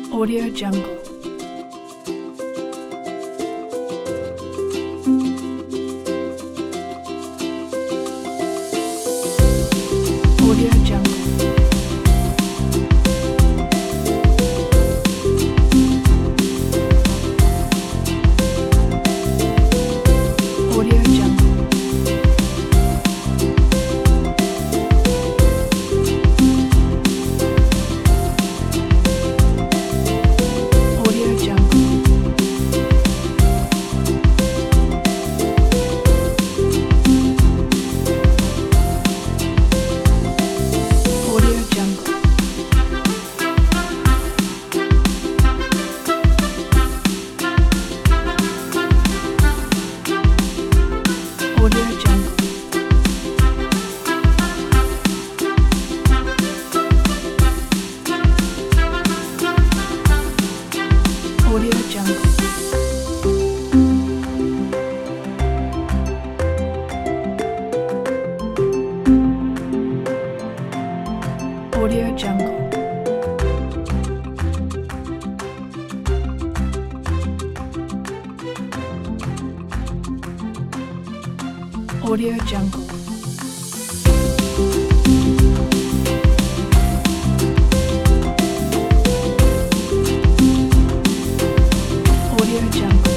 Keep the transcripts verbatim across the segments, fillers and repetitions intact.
Audio Jungle. Audio Jungle. Audio Jungle. Audio Jungle. Audio Jungle. Audio Jungle. Audio Jungle. Audio Jungle. Audio Jungle. Audio Jungle.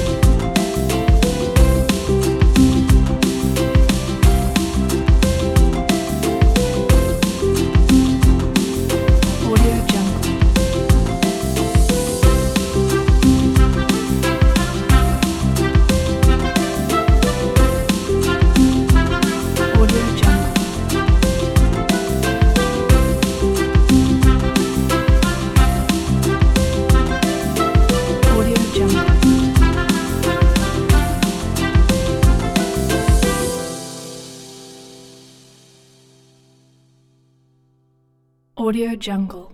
Audio Jungle. Audio Jungle. Audio Jungle. Audio Jungle.